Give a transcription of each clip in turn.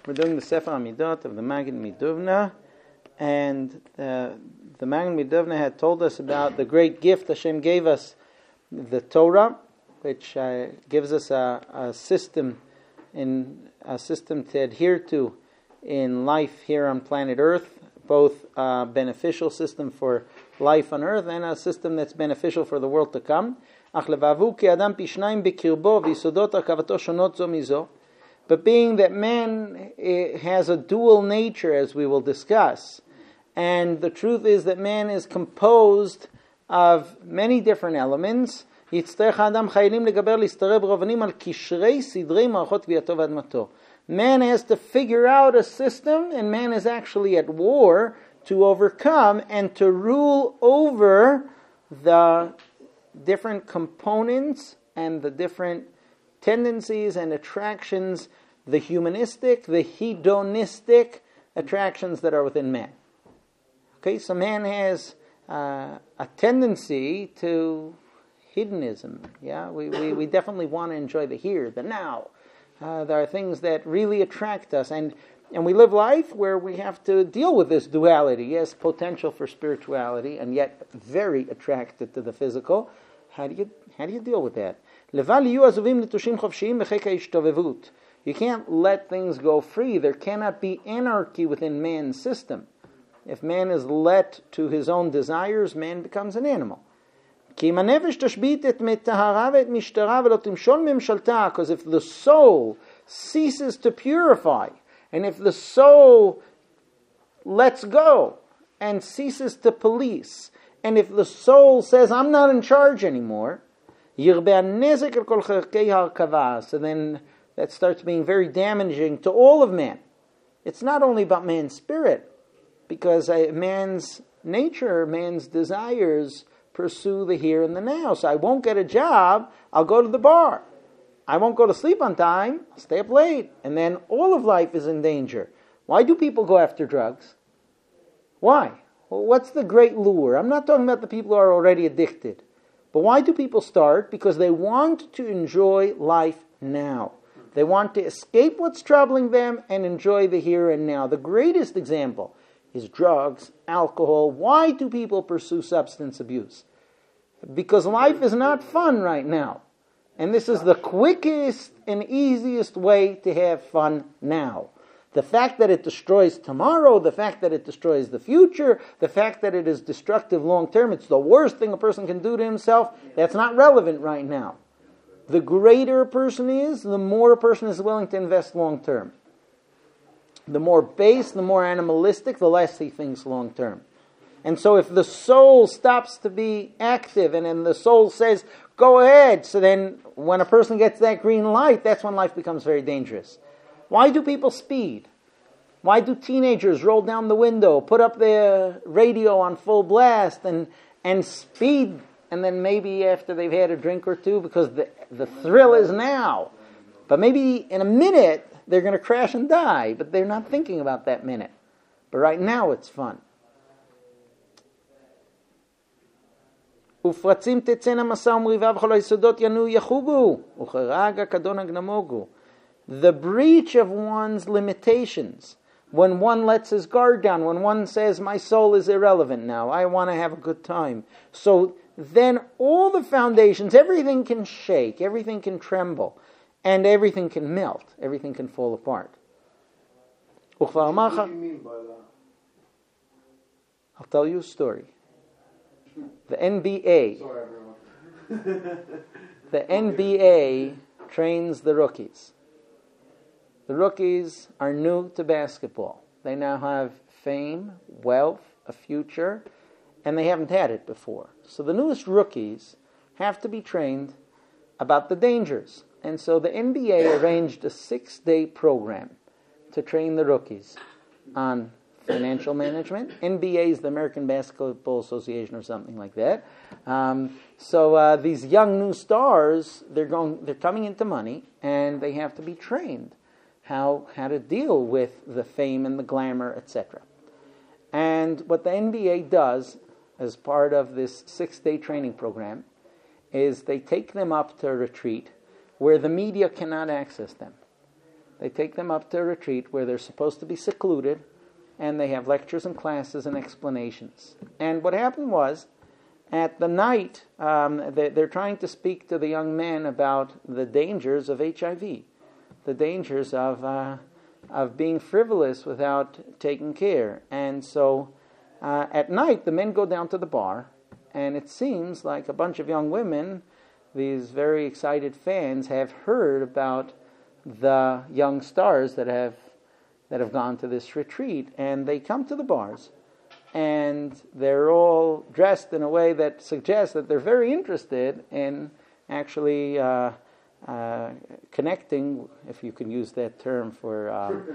We're doing the Sefer Amidot of the Maggid Miduvna, and the Maggid Miduvna had told us about the great gift Hashem gave us, the Torah, which gives us a system to adhere to in life here on planet Earth, both a beneficial system for life on Earth and a system that's beneficial for the world to come. But being that man has a dual nature, as we will discuss, and the truth is that man is composed of many different elements, man has to figure out a system, and man is actually at war to overcome and to rule over the different components and the different tendencies and attractions, the humanistic, the hedonistic attractions that are within man. Okay, so man has a tendency to hedonism. Yeah, we definitely want to enjoy the here, the now. There are things that really attract us, and we live life where we have to deal with this duality. Yes, potential for spirituality, and yet very attracted to the physical. How do you deal with that? You can't let things go free. There cannot be anarchy within man's system. If man is let to his own desires, man becomes an animal. Because if the soul ceases to purify, and if the soul lets go and ceases to police, and if the soul says, I'm not in charge anymore, so then that starts being very damaging to all of man. It's not only about man's spirit, because man's nature, man's desires pursue the here and the now. So I won't get a job, I'll go to the bar. I won't go to sleep on time, I'll stay up late. And then all of life is in danger. Why do people go after drugs? Why? Well, what's the great lure? I'm not talking about the people who are already addicted. But why do people start? Because they want to enjoy life now. They want to escape what's troubling them and enjoy the here and now. The greatest example is drugs, alcohol. Why do people pursue substance abuse? Because life is not fun right now. And this is the quickest and easiest way to have fun now. The fact that it destroys tomorrow, the fact that it destroys the future, the fact that it is destructive long term, it's the worst thing a person can do to himself, that's not relevant right now. The greater a person is, the more a person is willing to invest long term. The more base, the more animalistic, the less he thinks long term. And so if the soul stops to be active and then the soul says, go ahead, so then when a person gets that green light, that's when life becomes very dangerous. Why do people speed? Why do teenagers roll down the window, put up their radio on full blast and speed, and then maybe after they've had a drink or two, because the thrill is now. But maybe in a minute they're going to crash and die, but they're not thinking about that minute. But right now it's fun. The breach of one's limitations, when one lets his guard down, when one says, my soul is irrelevant now, I want to have a good time. So then all the foundations, everything can shake, everything can tremble, and everything can melt, everything can fall apart. What do you mean by that? I'll tell you a story. The NBA, the NBA trains the rookies. The rookies are new to basketball. They now have fame, wealth, a future, and they haven't had it before. So the newest rookies have to be trained about the dangers. And so the NBA arranged a 6-day program to train the rookies on financial management. NBA is the American Basketball Association or something like that. So these young new stars, they're coming into money, and they have to be trained how to deal with the fame and the glamour, etc. And what the NBA does as part of this 6-day training program is they take them up to a retreat where the media cannot access them. They take them up to a retreat where they're supposed to be secluded, and they have lectures and classes and explanations. And what happened was, at the night, they're trying to speak to the young men about the dangers of HIV, the dangers of being frivolous without taking care. And so at night, the men go down to the bar, and it seems like a bunch of young women, these very excited fans, have heard about the young stars that have gone to this retreat, and they come to the bars, and they're all dressed in a way that suggests that they're very interested in actually connecting, if you can use that term, for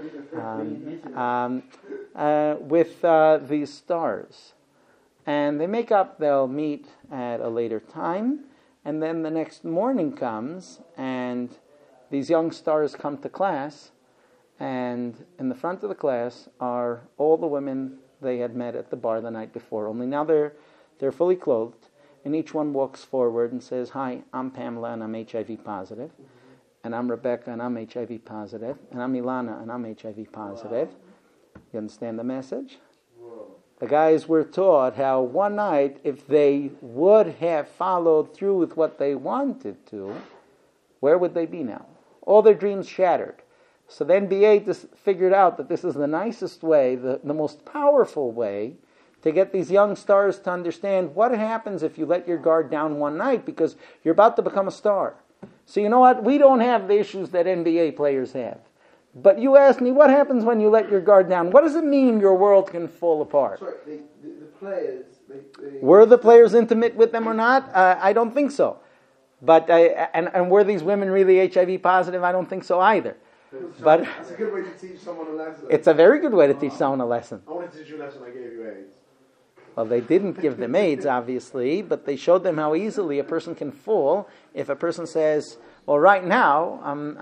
with these stars. And they make up, they'll meet at a later time, and then the next morning comes, and these young stars come to class, and in the front of the class are all the women they had met at the bar the night before, only now they're fully clothed, and each one walks forward and says, "Hi, I'm Pamela and I'm HIV positive, and I'm Rebecca and I'm HIV positive, and I'm Ilana and I'm HIV positive." You understand the message? The guys were taught how one night, if they would have followed through with what they wanted to, where would they be now? All their dreams shattered. So the NBA just figured out that this is the nicest way, the most powerful way, to get these young stars to understand what happens if you let your guard down one night, because you're about to become a star. So you know what? We don't have the issues that NBA players have. But you ask me, what happens when you let your guard down? What does it mean your world can fall apart? Sorry, the players... Were the players intimate with them or not? I don't think so. But and were these women really HIV positive? I don't think so either. But it's a good way to teach someone a lesson. It's a very good way to teach someone a lesson. I wanted to teach you a lesson, I gave you AIDS. Well, they didn't give them AIDS, obviously, but they showed them how easily a person can fall if a person says, "Well, right now, I'm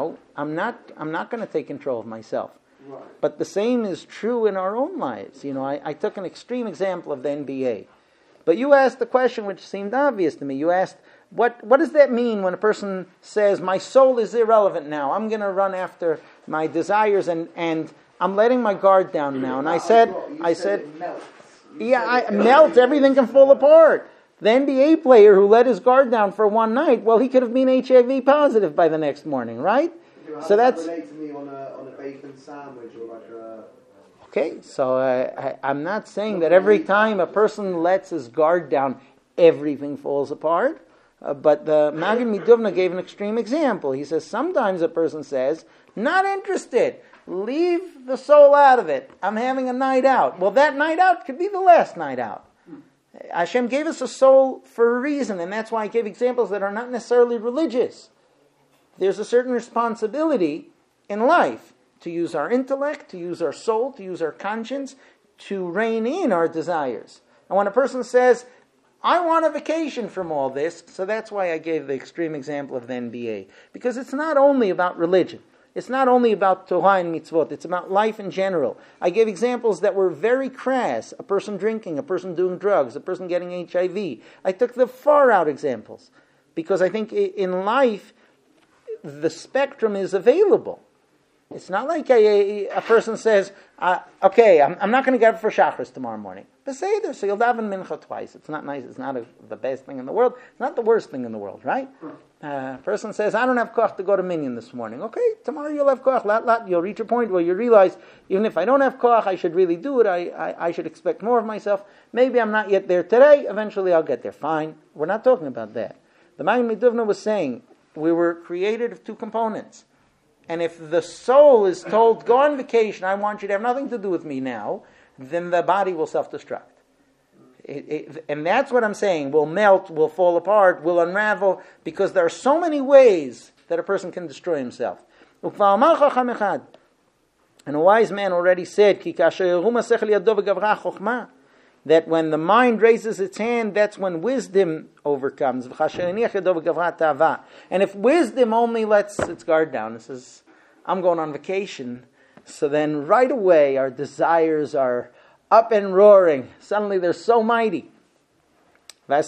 not going to take control of myself." Right. But the same is true in our own lives. I took an extreme example of the NBA. But you asked the question which seemed obvious to me. You asked, what does that mean when a person says, "My soul is irrelevant now. I'm going to run after my desires and I'm letting my guard down now." And I said, it melts. melt, everything can fall apart. The NBA player who let his guard down for one night, well, he could have been HIV positive by the next morning, right? So that's relate to me on a bacon sandwich or like a... Okay, so I'm not saying that every time a person lets his guard down, everything falls apart. But the Maggid Miduvna gave an extreme example. He says sometimes a person says, "Not interested. Leave the soul out of it. I'm having a night out." Well, that night out could be the last night out. Hashem gave us a soul for a reason, and that's why I gave examples that are not necessarily religious. There's a certain responsibility in life to use our intellect, to use our soul, to use our conscience, to rein in our desires. And when a person says, "I want a vacation from all this," so that's why I gave the extreme example of the NBA. Because it's not only about religion. It's not only about Torah and mitzvot. It's about life in general. I gave examples that were very crass. A person drinking, a person doing drugs, a person getting HIV. I took the far out examples. Because I think in life, the spectrum is available. It's not like a person says, "Okay, I'm not going to get up for Shachris tomorrow morning." Beseder, so you'll daven mincha twice. It's not nice. It's not the best thing in the world. It's not the worst thing in the world, right? A person says, "I don't have koch to go to Minyan this morning." Okay, tomorrow you'll have koch. You'll reach a point where you realize, even if I don't have koch, I should really do it. I should expect more of myself. Maybe I'm not yet there today. Eventually I'll get there. Fine. We're not talking about that. The Maggid Miduvna was saying, we were created of two components. And if the soul is told, "Go on vacation, I want you to have nothing to do with me now," then the body will self-destruct. And that's what I'm saying. Will melt, will fall apart, will unravel, because there are so many ways that a person can destroy himself. And a wise man already said, that when the mind raises its hand, that's when wisdom overcomes. And if wisdom only lets its guard down and says, "I'm going on vacation," so then right away our desires are up and roaring. Suddenly they're so mighty. And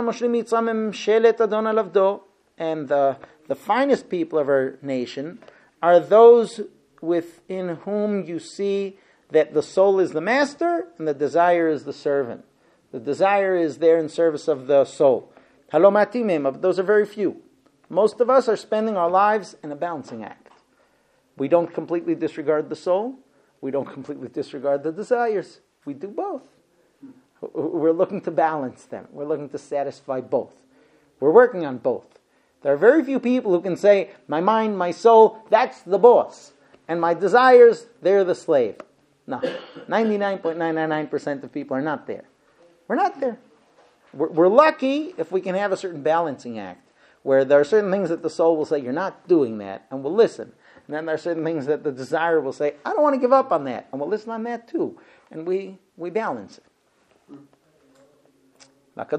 the finest people of our nation are those within whom you see that the soul is the master and the desire is the servant. The desire is there in service of the soul. Halomatimim, those are very few. Most of us are spending our lives in a balancing act. We don't completely disregard the soul. We don't completely disregard the desires. We do both. We're looking to balance them. We're looking to satisfy both. We're working on both. There are very few people who can say, my mind, my soul, that's the boss. And my desires, they're the slave. No. 99.999% of people are not there. We're not there. We're lucky if we can have a certain balancing act, where there are certain things that the soul will say, you're not doing that, and we'll listen. And then there are certain things that the desire will say, I don't want to give up on that, and we'll listen on that too. And we balance it. But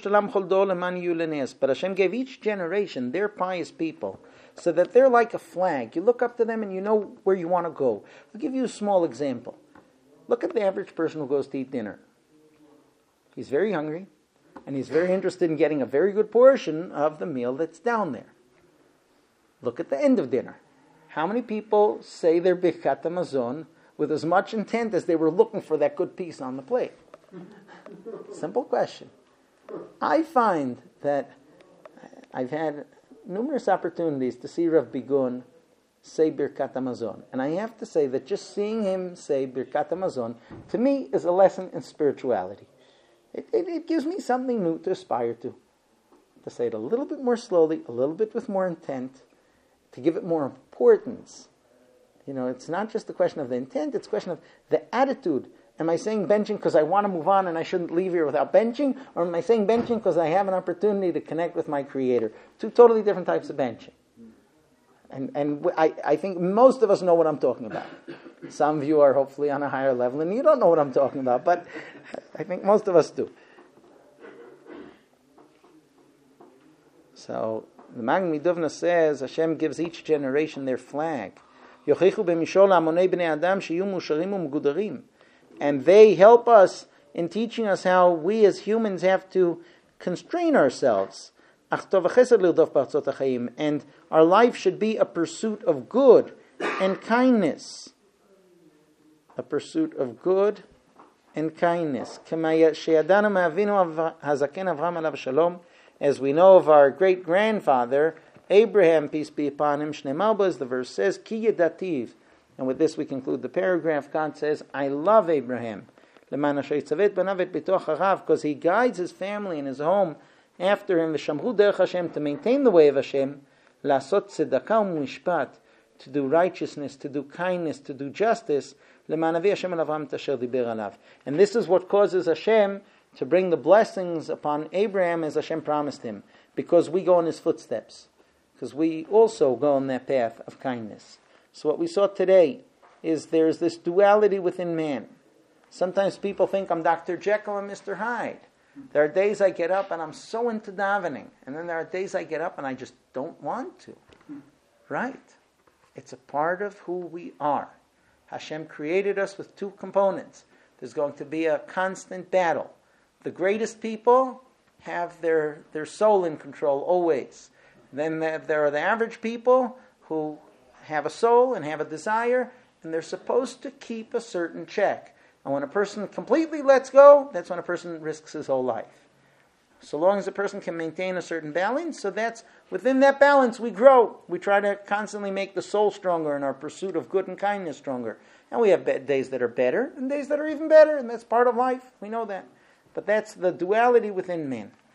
Hashem gave each generation their pious people so that they're like a flag. You look up to them and you know where you want to go. I'll give you a small example. Look at the average person who goes to eat dinner. He's very hungry and he's very interested in getting a very good portion of the meal that's down there. Look at the end of dinner. How many people say their Birkat HaMazon with as much intent as they were looking for that good piece on the plate? Simple question. I find that I've had numerous opportunities to see Rav Bigun say Birkat HaMazon. And I have to say that just seeing him say Birkat HaMazon, to me, is a lesson in spirituality. It gives me something new to aspire to say it a little bit more slowly, a little bit with more intent, to give it more importance. You know, it's not just a question of the intent, it's a question of the attitude. Am I saying benching because I want to move on and I shouldn't leave here without benching? Or am I saying benching because I have an opportunity to connect with my Creator? Two totally different types of benching. And I think most of us know what I'm talking about. Some of you are hopefully on a higher level and you don't know what I'm talking about, but I think most of us do. So the Magen Midovna says Hashem gives each generation their flag. And they help us in teaching us how we as humans have to constrain ourselves. And our life should be a pursuit of good and kindness. A pursuit of good and kindness. As we know of our great-grandfather, Abraham, peace be upon him, as the verse says, Ki yedativ. And with this we conclude the paragraph. God says, I love Abraham. Because he guides his family and his home after him, to maintain the way of Hashem, to do righteousness, to do kindness, to do justice. And this is what causes Hashem to bring the blessings upon Abraham as Hashem promised him, because we go in his footsteps, because we also go on that path of kindness. So what we saw today is there's this duality within man. Sometimes people think I'm Dr. Jekyll and Mr. Hyde. There are days I get up and I'm so into davening, and then there are days I get up and I just don't want to. Right? It's a part of who we are. Hashem created us with two components. There's going to be a constant battle. The greatest people have their soul in control always. Then there are the average people who have a soul and have a desire, and they're supposed to keep a certain check. And when a person completely lets go, that's when a person risks his whole life. So long as a person can maintain a certain balance, so that's within that balance we grow. We try to constantly make the soul stronger and our pursuit of good and kindness stronger. And we have days that are better and days that are even better, and that's part of life. We know that. But that's the duality within man.